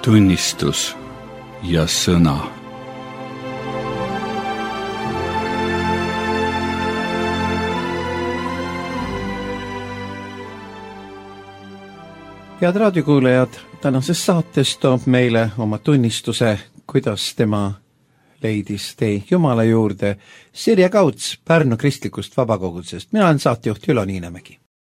tunnistus ja sõna. Head raadiokuulajad, tänases saates toob meile oma tunnistuse, kuidas tema leidis tee Jumala juurde Sirje Kauts Pärnu kristlikust vabakogudusest. Mina olen saatejuht Ülo Niinemägi.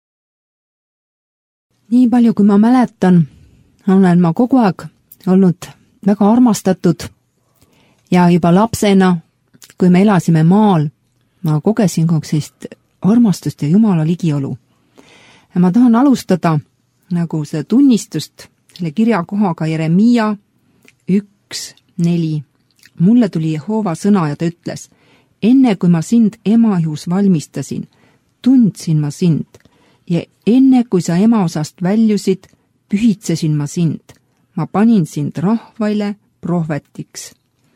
Nii palju, kui ma mäletan, olen ma kogu aeg olnud väga armastatud ja juba lapsena, kui me elasime maal, ma kogesin kogu sellist armastust ja Jumala ligiolu. Ja ma tahan alustada nagu see tunnistust selle kirjakohaga Jeremiia 1:4. Mulle tuli Jehova sõna ja ta ütles, enne kui ma sind emaihus valmistasin, tundsin ma sind ja enne kui sa emaosast väljusid, pühitsesin ma sind. Ma panin sind rahvaile prohvetiks.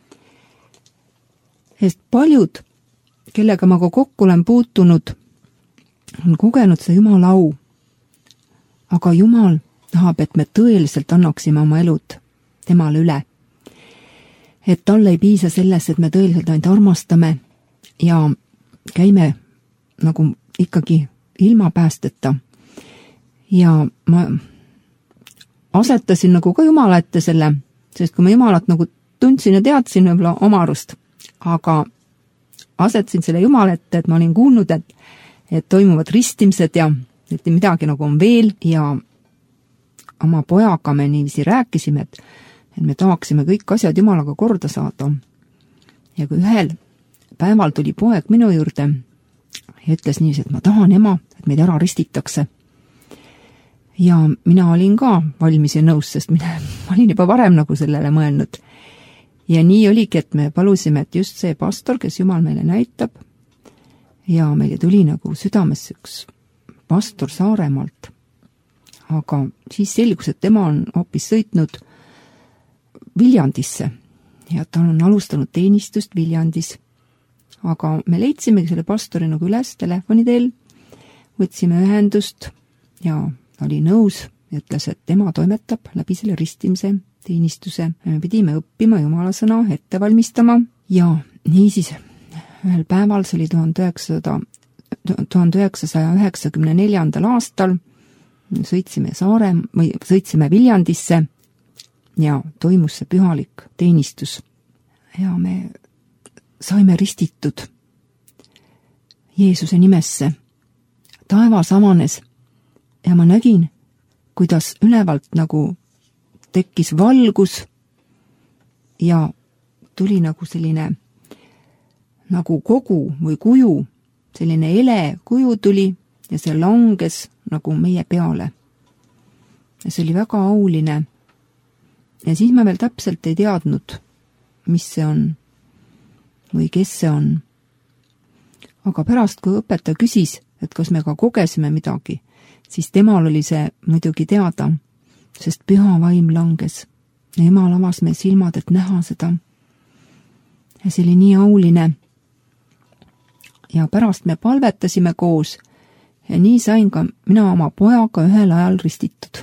Sest paljud, kellega ma kokku olen puutunud, on kogenud see Jumala au. Aga Jumal tahab, et me tõeliselt annaksime oma elud temale üle. Et talle ei piisa selles, et me tõeliselt ainult armastame ja käime nagu ikkagi ilma päästeta. Ja ma asetasin nagu ka Jumala ette selle, sest kui ma Jumalat nagu tundsin ja teadsin võib-olla oma arust, aga asetasin selle Jumala ette, et ma olin kuulnud, et toimuvad ristimised ja et midagi nagu on veel ja oma pojaga me niiviisi rääkisime, et me tahaksime kõik asjad Jumalaga korda saada. Ja kui ühel päeval tuli poeg minu juurde ja ütles niiviisi, et ma tahan ema, et meid ära ristitakse. Ja mina olin ka valmis ja nõus, sest ma olin juba varem nagu sellele mõelnud. Ja nii oligi, et me palusime, et just see pastor, kes Jumal meile näitab, ja meile tuli nagu südames üks pastor Saaremaalt. Aga siis selgus, et tema on hoopis sõitnud Viljandisse ja ta on alustanud teenistust Viljandis. Aga me leidsimegi selle pastori nagu üles telefoni teel, võtsime ühendust ja ta oli nõus ja ütles, et tema toimetab läbi selle ristimise teenistuse. Me pidime õppima Jumala sõna, ette valmistama ja niisiis ühel päeval, see oli 1994. aastal, sõitsime Viljandisse ja toimus see pühalik teenistus. Ja me saime ristitud Jeesuse nimesse. Taevas avanes ja ma nägin, kuidas ülevalt nagu tekkis valgus ja tuli nagu selline nagu kogu või kuju, selline ele kuju tuli ja see langes nagu meie peale. Ja see oli väga auline. Ja siis ma veel täpselt ei teadnud, mis see on või kes see on. Aga pärast, kui õpetaja küsis, et kas me ka kogesime midagi, siis temal oli see muidugi teada, sest püha vaim langes. Ja Jumal avas meie silmad, et näha seda. Ja see oli nii auline. Ja pärast me palvetasime koos ja nii sain ka mina oma pojaga ühel ajal ristitud.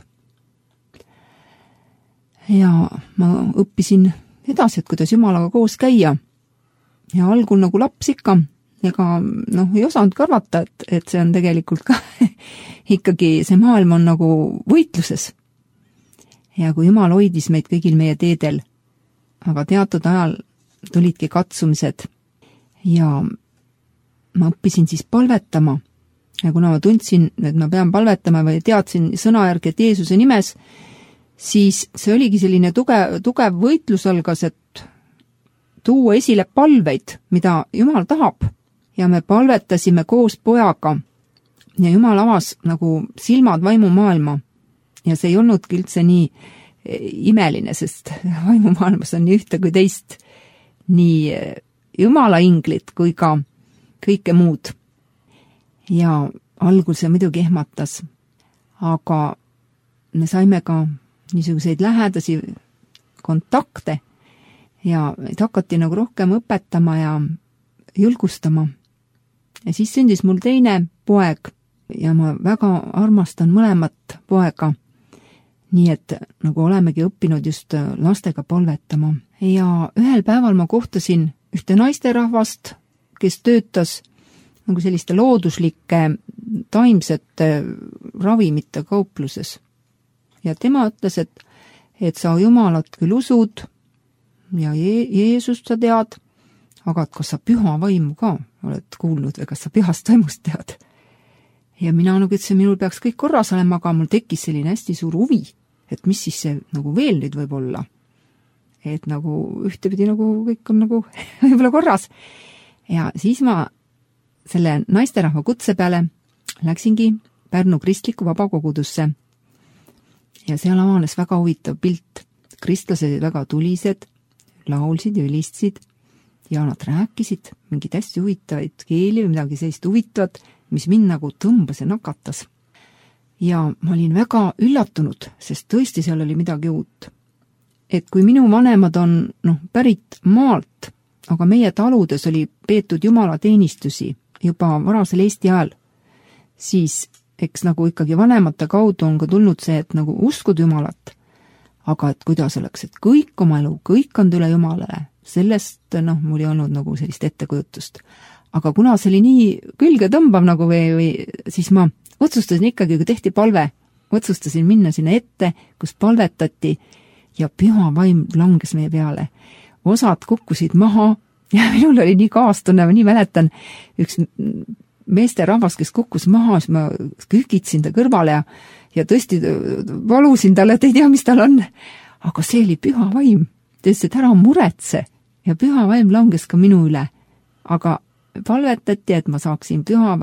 Ja ma õppisin edasi, et kuidas Jumalaga koos käia. Ja algul nagu laps ikka, ega ei osanud arvata, et see on tegelikult ka ikkagi see maailm on nagu võitluses. Ja kui Jumal hoidis meid kõigil meie teedel, aga teatud ajal tulidki katsumised ja ma õppisin siis palvetama. Ja kuna ma tundsin, et ma pean palvetama või teadsin sõna järgi, et Jeesuse nimes, siis see oligi selline tugev võitlus algas, et tuua esile palveid, mida Jumal tahab. Ja me palvetasime koos pojaga ja Jumal avas nagu silmad vaimumaailma. Ja see ei olnudki üldse nii imeline, sest vaimumaailmas on nii ühte kui teist, nii Jumala inglid kui ka kõike muud. Ja algul see muidugi ehmatas, aga me saime ka niisuguseid lähedasi kontakte ja hakati nagu rohkem õpetama ja julgustama. Ja siis sündis mul teine poeg ja ma väga armastan mõlemat poega. nii et nagu olemegi õppinud just lastega palvetama. Ja ühel päeval ma kohtasin ühte naisterahvast, kes töötas nagu selliste looduslike taimsete ravimite kaupluses. Ja tema ütles, et sa Jumalat küll usud ja Jeesust sa tead, aga et kas sa püha vaimu ka oled kuulnud või kas sa pühast vaimust tead. Ja mina nagu ütlesin, minul peaks kõik korras olema, aga mul tekkis selline hästi suur huvi, et mis siis see nagu veel nüüd võib olla. Et nagu ühtepidi nagu kõik on nagu võib-olla korras. Ja siis ma selle naisterahva kutse peale läksingi Pärnu kristliku vabakogudusse. Ja seal avanes väga huvitav pilt. Kristlased väga tulised, laulsid ja ülistsid ja nad rääkisid mingid hästi huvitavaid keeli või midagi sellist huvitavat, mis mind nagu tõmbas ja nakatas. Ja ma olin väga üllatunud, sest tõesti seal oli midagi uut. Et kui minu vanemad on pärit maalt, aga meie taludes oli peetud Jumala teenistusi juba varasel Eesti ajal, siis eks nagu ikkagi vanemate kaudu on ka tulnud see, et nagu uskud Jumalat, aga et kuidas oleks, et kõik oma elu, kõik on üle Jumalale, sellest mul ei olnud nagu sellist ettekujutust. Aga kuna see oli nii külge tõmbav nagu või siis ma otsustasin ikkagi, kui tehti palve, otsustasin minna sinna ette, kus palvetati ja püha vaim langes meie peale. Osad kukkusid maha ja minul oli nii kaastunne, ma nii mäletan, üks meeste rahvas, kes kukkus maha, siis ma kükitsin ta kõrvale ja tõesti valusin talle, et ei tea, mis tal on. Aga see oli püha vaim. Ta ütles, et ära muretse ja püha vaim langes ka minu üle. Aga palvetati, et ma saaksin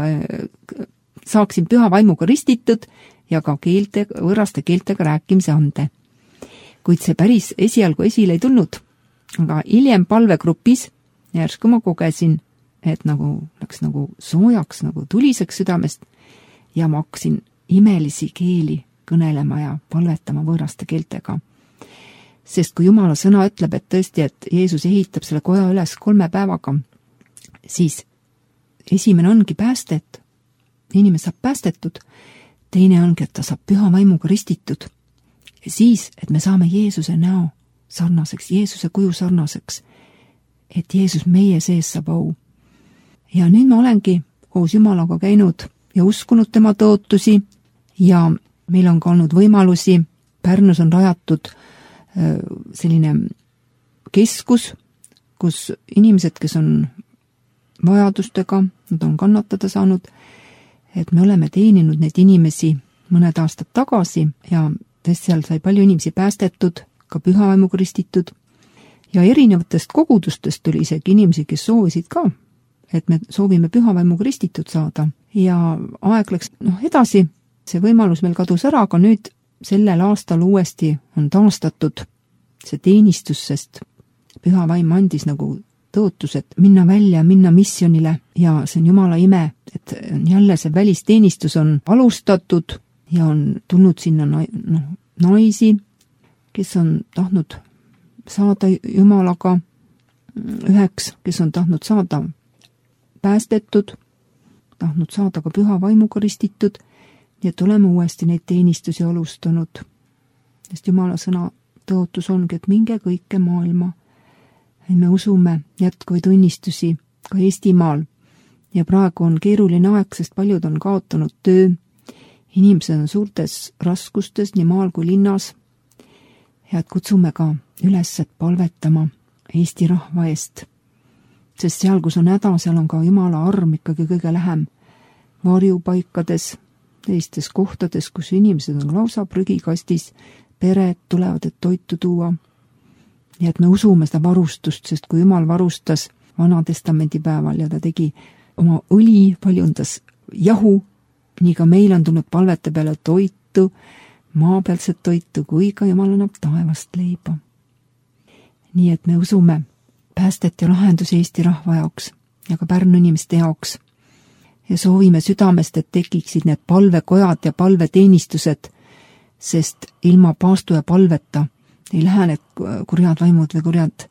püha vaimuga ristitud ja ka võõraste keeltega rääkimise ande. Kuid see päris esialgu esile ei tulnud. Aga hiljem palvegrupis järsku ma kogesin, et nagu läks nagu soojaks, nagu tuliseks südamest ja ma hakkasin imelisi keeli kõnelema ja palvetama võõraste keeltega. Sest kui Jumala sõna ütleb, et tõesti, et Jeesus ehitab selle koja üles 3 päevaga, siis esimene ongi päästet. Inimene saab päästetud. Teine ongi, et ta saab püha vaimuga ristitud. Ja siis, et me saame Jeesuse näo sarnaseks, Jeesuse kuju sarnaseks. Et Jeesus meie sees saab au. Ja nüüd ma olengi koos Jumalaga käinud ja uskunud tema tõotusi ja meil on ka olnud võimalusi. Pärnus on rajatud selline keskus, kus inimesed, kes on vajadustega, nad on kannatada saanud, et me oleme teeninud neid inimesi mõned aastad tagasi ja tõesti seal sai palju inimesi päästetud, ka püha vaimuga ristitud ja erinevatest kogudustest tuli isegi inimesi, kes soovisid ka, et me soovime püha vaimuga ristitud saada ja aeg läks edasi, see võimalus meil kadus ära, aga nüüd sellel aastal uuesti on taastatud see teenistus, sest püha vaim andis nagu tõotused minna välja, minna missionile ja see on Jumala ime, et jälle see välisteenistus on alustatud ja on tulnud sinna naisi, kes on tahtnud saada Jumalaga üheks, kes on tahtnud saada päästetud, tahtnud saada ka püha vaimuga ristitud, nii et oleme uuesti neid teenistusi alustanud. Sest Jumala sõna tõotus ongi, et minge kõike maailma. Me usume jätkuvaid õnnistusi ka Eestimaal ja praegu on keeruline aeg, sest paljud on kaotanud töö. Inimesed on suurtes raskustes nii maal kui linnas ja et kutsume ka üles, et palvetama Eesti rahva eest. Sest seal, kus on häda, seal on ka Jumala arm ikkagi kõige lähem. Varjupaikades, teistes kohtades, kus inimesed on lausa prügikastis, pered tulevad, et toitu tuua. Ja et me usume seda varustust, sest kui Jumal varustas Vana Testamendi päeval ja ta tegi oma õli, paljundas jahu, nii ka meil on tulnud palvete peale toitu, maapealset toitu, kui ka Jumal annab taevast leiba. Nii et me usume päästet ja lahendusi Eesti rahva jaoks ja ka Pärnu inimeste jaoks. Ja soovime südamest, et tekiksid need palvekojad ja palveteenistused, sest ilma paastu ja palveta ei lähe need kurjad vaimud või kurjad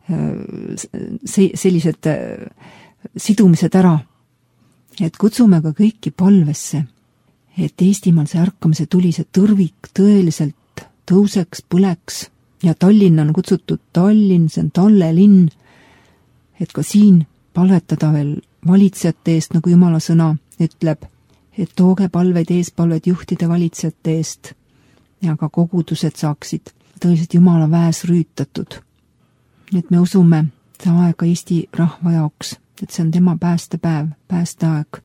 sellised sidumised ära. Et kutsume ka kõiki palvesse, et Eestimaal see ärkamise tuli, see tõrvik tõeliselt tõuseks, põleks ja Tallinn on kutsutud Tallinn, see on talle linn, et ka siin palvetada veel valitsejate eest, nagu Jumala sõna ütleb, et tooge palveid, eespalveid juhtide valitsejate eest ja ka kogudused saaksid tõeliselt Jumala väes rüütatud. Nii et me usume see aega Eesti rahva jaoks, et see on tema päästepäev, päästeaeg.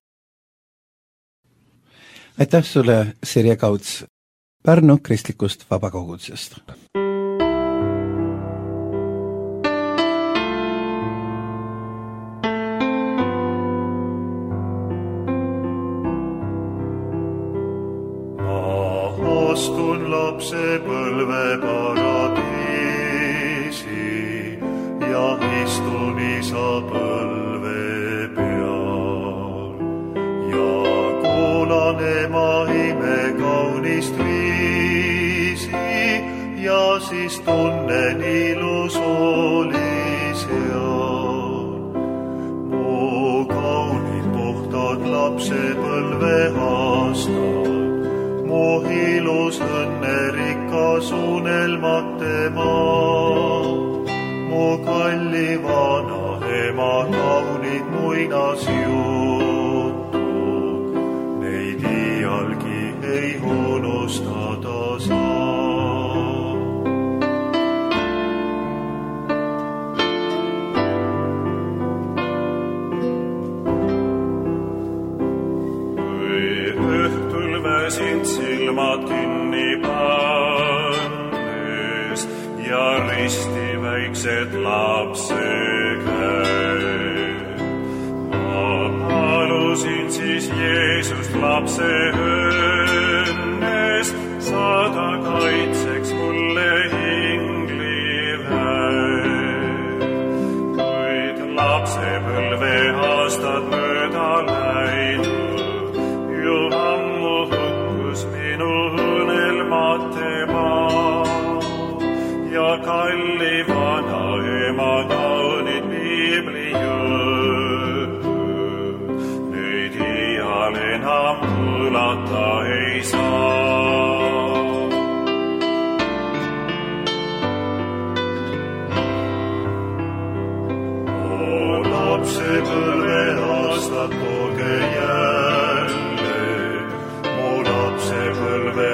Aitäh sulle, Sirje Kauts, Pärnu kristlikust vabakogudusest. Astun lapsepõlve paradiisi ja istun isa põlve peal ja kuulan ema imekaunist viisi ja siis tunnen ilus oli seal. Mu kaunid puhtad lapsepõlve aastad, mu ilus õnnerikas unelmate maa, mu kalli vana ema kaunid muinasjutud, neid iialgi ei unustada saa. Sind silmad kinni pannes ja risti väiksed lapse käed. Ma palusin siis Jeesust lapse õnnes, saada kaitseks mulle ingliväed. Kuid lapsepõlve aastad mööda läinud, ju ammu minu unelmate maa ja kalli vana ema kaunid piiblijutu, nüüd iial enam kuulata ei saa. O lapsepõlve aastad tooge jälle, lapsepõlve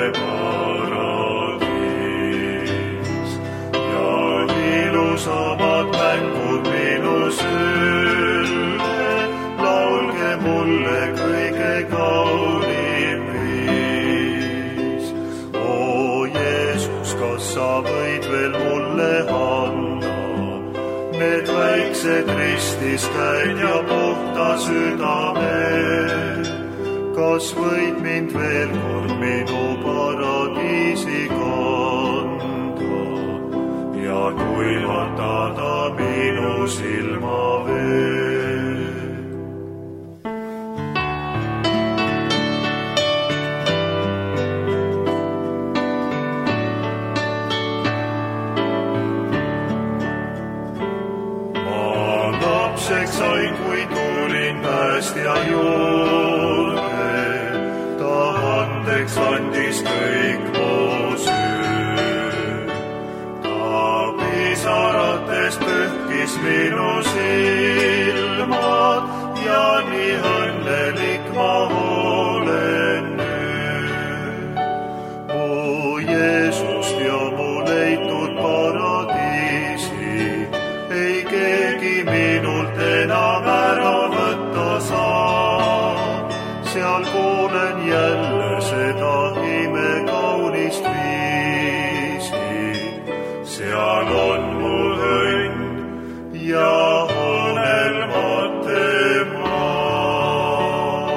paradiis ja ilusamad mängud minu sülle, laulge mulle kõige kaunim viis. O Jeesus, kas sa võid veel mulle anda need väiksed ristis käid ja puhta südame? Kas võid mind veel kord minu paradiisi kanda ja kuivatada minu silmavee? Ma lapseks sain, kui tulin päästja juurde, andis kõik mu süü. Ta pisarates pühkis minu silmad ja nii õnnelik ma olen nüüd. Mu Jeesust ja mu leitud paradiisi ei keegi minult enam ära võtta saa. Seal kuulen jälle seda imekaunist viisi, seal on mu õnn ja unelmate maa.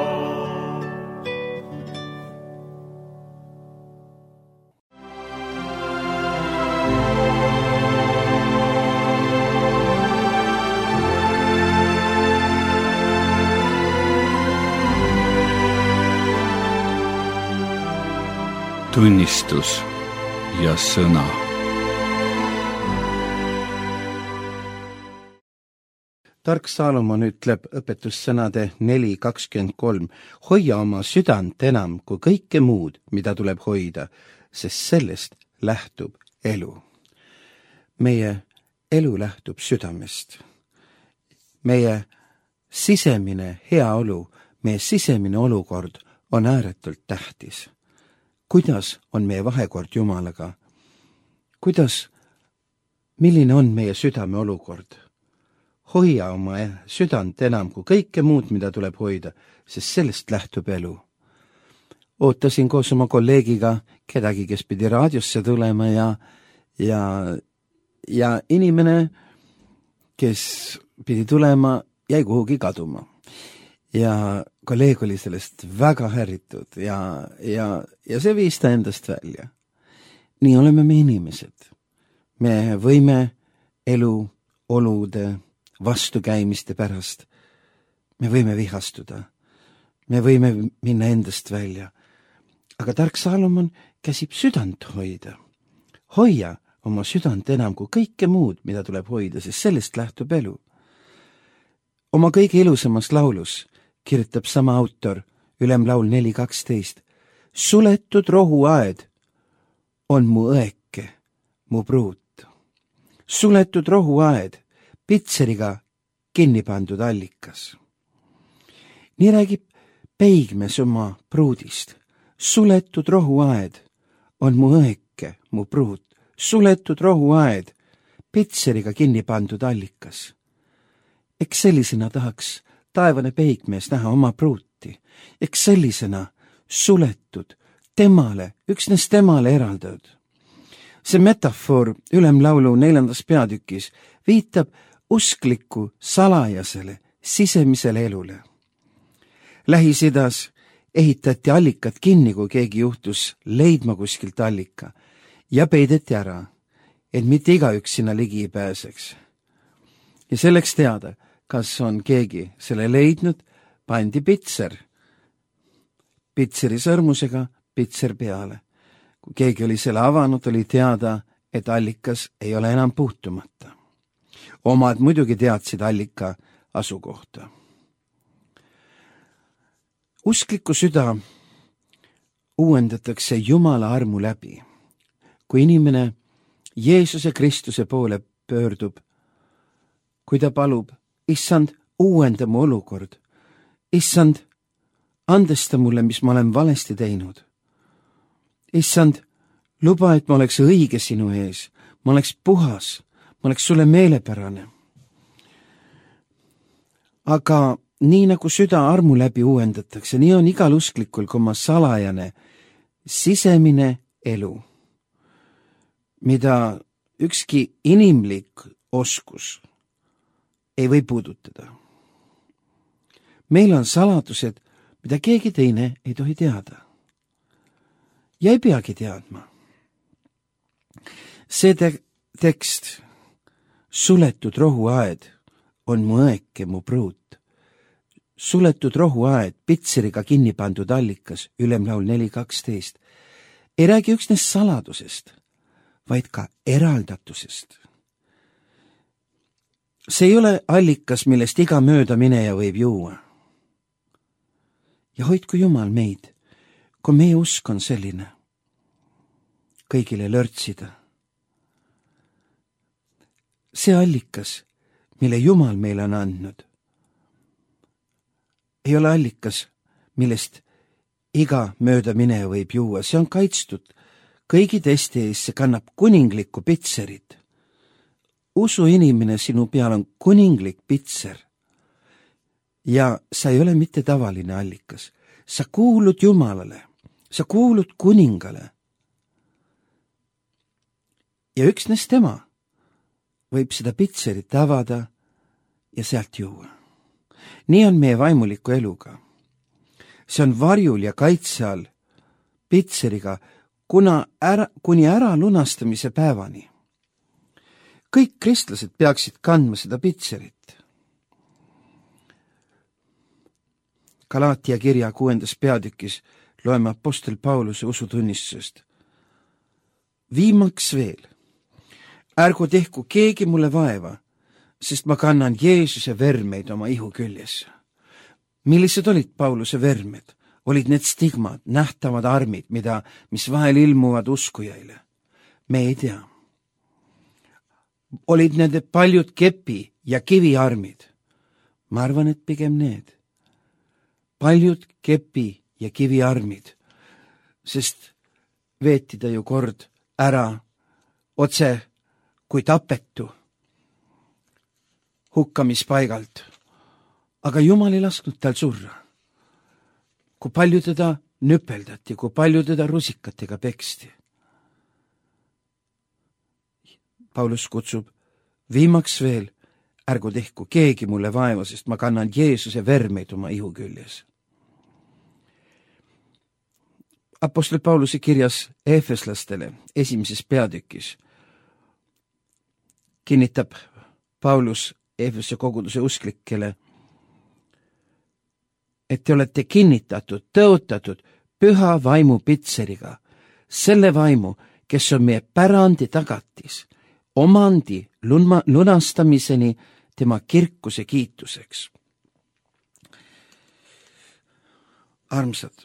Tunnistus ja sõna. Tark Saalomon ütleb õpetussõnade 4.23: hoia oma südant enam kui kõike muud, mida tuleb hoida, sest sellest lähtub elu. Meie elu lähtub südamest. Meie sisemine heaolu, meie sisemine olukord on ääretult tähtis. Kuidas on meie vahekord Jumalaga? Milline on meie südame olukord? Hoia oma südant enam kui kõike muud, mida tuleb hoida, sest sellest lähtub elu. Ootasin koos oma kolleegiga kedagi, kes pidi raadiosse tulema ja inimene, kes pidi tulema, jäi kuhugi kaduma. Ja kolleeg oli sellest väga häritud ja see viis ta endast välja. Nii oleme me inimesed. Me võime elu olude vastukäimiste pärast. Me võime vihastuda. Me võime minna endast välja. Aga tark Salomon käsib südant hoida. Hoia oma südant enam kui kõike muud, mida tuleb hoida, sest sellest lähtub elu. Oma kõige ilusamas laulus kirjutab sama autor, Ülemlaul 4.12. Suletud rohuaed on mu õeke, mu pruut. Suletud rohuaed, pitseriga kinni pandud allikas. Nii räägib Peigmes oma pruudist. Suletud rohuaed on mu õeke, mu pruut. Suletud rohuaed, pitseriga kinni pandud allikas. Eks sellisena tahaks taevane peigmees näha oma pruuti. Eks sellisena suletud, temale, üksnes temale eraldatud. See metafoor Ülemlaulu 4. peatükis viitab uskliku salajasele sisemisele elule. Lähis-Idas ehitati allikad kinni, kui keegi juhtus leidma kuskilt allika ja peideti ära, et mitte igaüks sinna ligi ei pääseks. Ja selleks teada, kas on keegi selle leidnud, pandi pitser. Pitseri sõrmusega pitser peale. Kui keegi oli selle avanud, oli teada, et allikas ei ole enam puutumata. Omad muidugi teadsid allika asukohta. Uskliku süda uuendatakse Jumala armu läbi. Kui inimene Jeesuse Kristuse poole pöördub, kui ta palub, Issand, uuenda mu olukord. Issand, andesta mulle, mis ma olen valesti teinud. Issand, luba, et ma oleks õige sinu ees, ma oleks puhas, ma oleks sulle meelepärane. Aga nii nagu süda armu läbi uuendatakse, nii on igal usklikul oma salajane sisemine elu, mida ükski inimlik oskus ei või puudutada. Meil on saladused, mida keegi teine ei tohi teada. Ja ei peagi teadma. See tekst, suletud rohuaed on mu õeke, mu pruut. Suletud rohuaed, pitseriga kinni pandud allikas, Ülemlaul 4.12, ei räägi üksnes saladusest, vaid ka eraldatusest. See ei ole allikas, millest iga möödamineja võib juua. Ja hoidku Jumal meid, kui meie usk on selline, kõigile lörtsida. See allikas, mille Jumal meile on andnud, ei ole allikas, millest iga möödamineja võib juua. See on kaitstud kõigi teiste ees, see kannab kuninglikku pitserit. Usu inimene, sinu peal on kuninglik pitser. Ja sa ei ole mitte tavaline allikas. Sa kuulud Jumalale, sa kuulud kuningale. Ja üksnes tema võib seda pitserit avada ja sealt juua. Nii on meie vaimuliku eluga. See on varjul ja kaitse all pitseriga kuni ära lunastamise päevani. Kõik kristlased peaksid kandma seda pitserit. Galaatia kirja 6. peatükis loeme apostel Pauluse usutunnistusest. Viimaks veel, ärgu tehku keegi mulle vaeva, sest ma kannan Jeesuse vermeid oma ihu küljes. Millised olid Pauluse vermed? Olid need stigmad, nähtavad armid, mis vahel ilmuvad uskujaile. me ei tea. Olid need paljud kepi ja kiviarmid? Ma arvan, et pigem need. Paljud kepi ja kiviarmid, sest veeti ta ju kord ära otse kui tapetu hukkamispaigalt. Aga Jumal ei lasknud tal surra. Kui palju teda nüpeldati, kui palju teda rusikatega peksti. Paulus kutsub viimaks veel, ärgu tehku keegi mulle vaeva, sest ma kannan Jeesuse vermeid oma ihu küljes. Apostel Pauluse kirjas Efeslastele 1. peatükis kinnitab Paulus Efese koguduse usklikele, et te olete kinnitatud, tõotatud püha vaimu pitseriga, selle vaimu, kes on meie pärandi tagatis, omandi lunastamiseni tema kirkuse kiituseks. Armsad,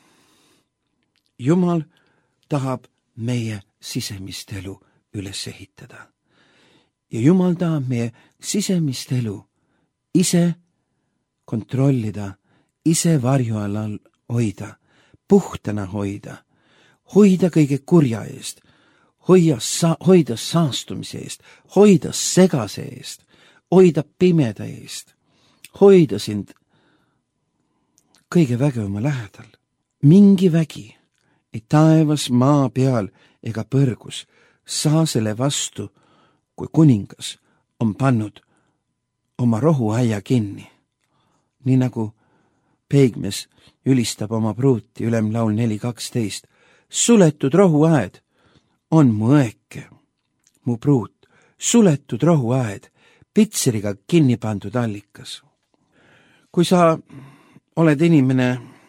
Jumal tahab meie sisemist elu üles ehitada. Ja Jumal tahab meie sisemist elu ise kontrollida, ise varju all hoida, puhtana hoida, hoida kõige kurja eest, hoida saastumise eest, hoida segase eest, hoida pimeda eest, hoida sind kõige vägevama lähedal. Mingi vägi ei taevas, maa peal ega põrgus saa selle vastu, kui kuningas on pannud oma rohuaia kinni. Nii nagu Peigmees ülistab oma pruuti, Ülemlaul 4.12. Suletud rohuaed on mu õeke, mu pruut, suletud rohuaed, pitseriga kinni pandud allikas. Kui sa oled inimene,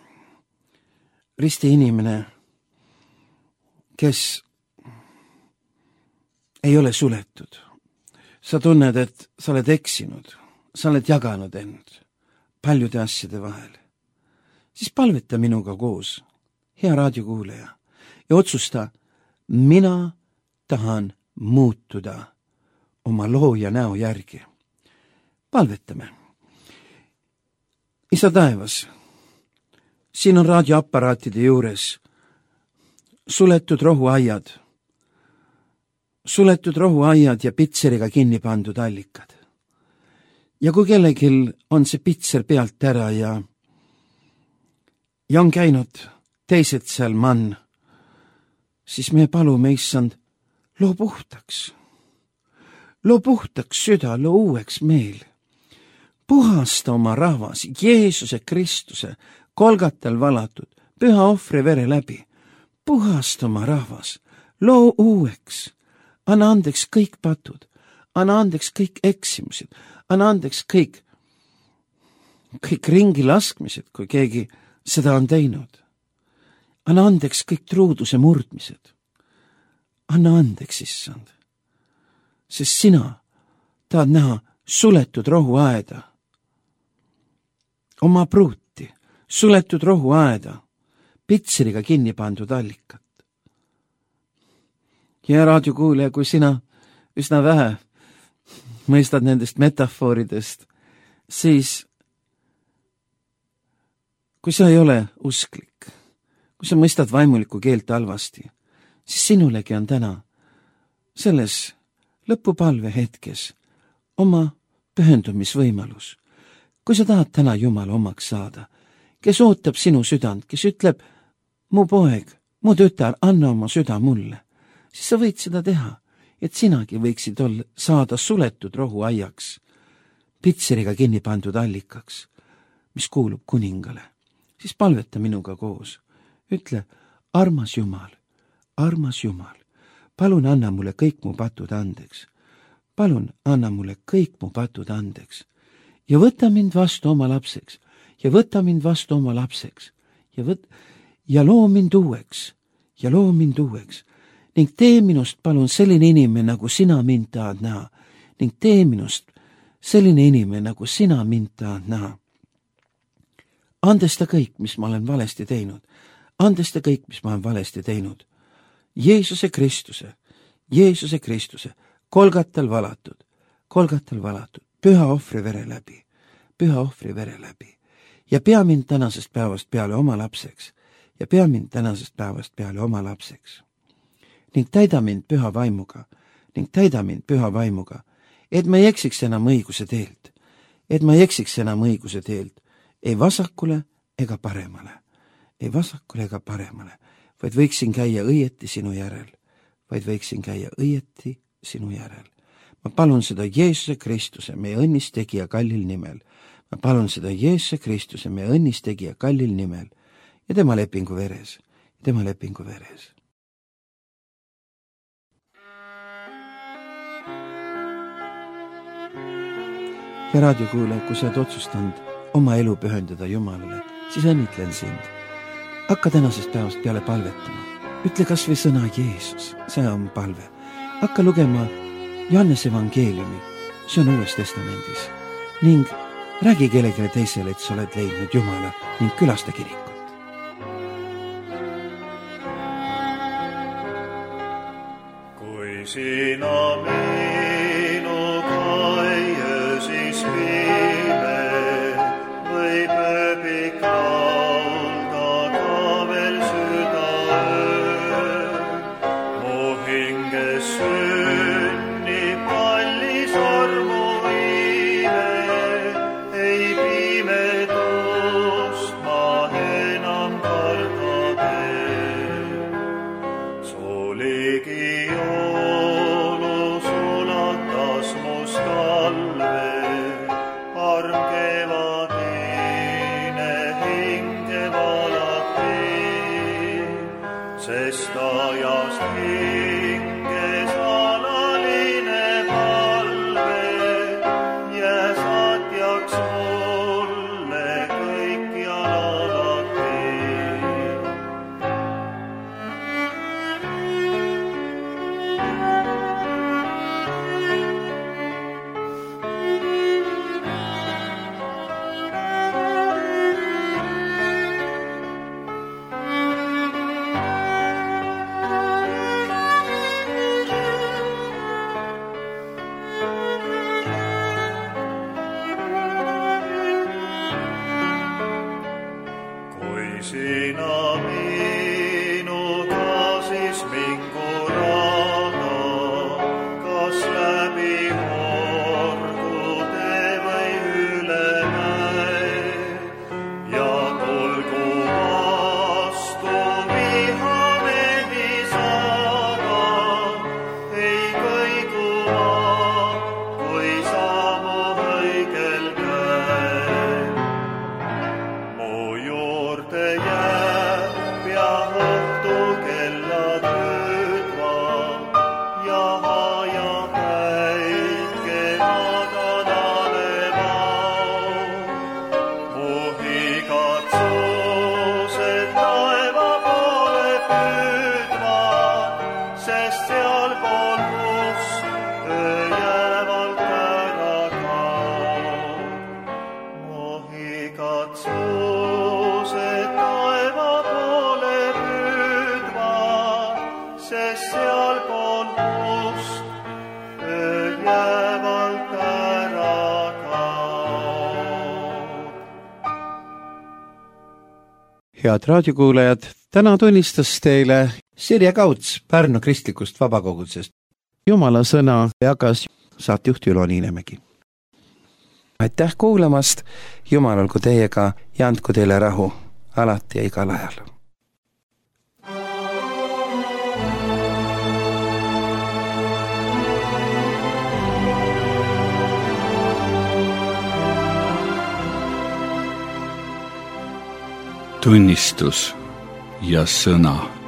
risti inimene, kes ei ole suletud, sa tunned, et sa oled eksinud, sa oled jaganud end paljude asjade vahel, siis palveta minuga koos, hea raadiokuuleja, ja otsusta, mina tahan muutuda oma looja näo järgi. Palvetame. Isa taevas, siin on raadioaparaatide juures suletud rohuaiad ja pitseriga kinni pandud allikad. Ja kui kellegil on see pitser pealt ära ja on käinud teised seal mann, siis me palume, issand, loo puhtaks süda, loo uueks meel. Puhasta oma rahvas Jeesuse Kristuse Kolgatal valatud püha ohvri vere läbi. Puhasta oma rahvas, loo uueks, anna andeks kõik patud, anna andeks kõik eksimused, anna andeks kõik ringi laskmised, kui keegi seda on teinud. Anna andeks kõik truuduse murdmised. Anna andeks, issand, sest sina tahad näha suletud rohuaeda, oma pruuti, suletud rohuaeda, pitseriga kinni pandud allikat. Ja raadiokuulija, kui sina üsna vähe mõistad nendest metafooridest, siis kui sa ei ole usklik, kui sa mõistad vaimulikku keelt halvasti, siis sinulegi on täna selles lõpupalve hetkes oma pühendumisvõimalus. Kui sa tahad täna Jumala omaks saada, kes ootab sinu südant, kes ütleb, mu poeg, mu tütar, anna oma süda mulle, siis sa võid seda teha, et sinagi võiksid saada suletud rohuaiaks, pitseriga kinni pandud allikaks, mis kuulub kuningale. Siis palveta minuga koos. Ütle, armas Jumal, palun anna mulle kõik mu patud andeks. Palun anna mulle kõik mu patud andeks. Ja võta mind vastu oma lapseks. Ja võta mind vastu oma lapseks. Ja loo mind uueks. Ning tee minust palun selline inimene, nagu sina mind tahad näha. Ning tee minust selline inimene, nagu sina mind tahad näha. Andesta kõik, mis ma olen valesti teinud. Andesta kõik, mis ma olen valesti teinud. Jeesuse Kristuse Jeesuse Kristuse Kolgatal valatud, püha ohvri vere läbi ja pea mind tänasest päevast peale oma lapseks ning täida mind püha vaimuga, et ma ei eksiks enam õiguse teelt, ei vasakule ega paremale, vaid võiksin käia õieti sinu järel. Ma palun seda Jeesuse Kristuse, meie õnnistegija kallil nimel ja tema lepingu veres. Ja raadiokuulaja, kui sa oled otsustanud oma elu pühendada Jumalale, siis õnnitlen sind. Hakka tänasest päevast peale palvetama. Ütle kas või sõna Jeesus, see on palve. Hakka lugema Johannese evangeeliumi, see on Uues Testamendis. Ning räägi kellelegi teisele, et sa oled leidnud Jumala ning külasta kirikut. Kui sina minuga ei öösis pime, võib ööbik laulda ka veel südaöö. Mu hinges sünnib kallis armuiime, ei pimedust ma enam karda teen. Sooligi joolus ulatas must talve, arm kevadine hinge valati, sest ajast hinges alaline palve ja saatjaks mulle kõik ja alati. Kui sina minuga siis mingu raha, kas läbi orgude või üle mäe, ja tulgu vastu vihamehi saada, ei kõigu ma, kui sammu õigel käel. Mu juurde jääb ja õhtu kellad hüüdvad ja päike madanale vaun. Mu igatsused taeva poole püüdvad, sest sealpool must öö jäävalt ära kaob. Mu igatsused taeva poole püüdvad, sest sealpool must öö jäävalt ära kaob. Head raadiokuulajad, täna tunnistas teile Sirje Kauts Pärnu kristlikust vabakogudusest. Jumala sõna jagas saatejuht Ülo Niinemägi. Aitäh kuulamast, Jumal olgu teiega ja andku teile rahu alati ja igal ajal. Tunnistus ja sõna.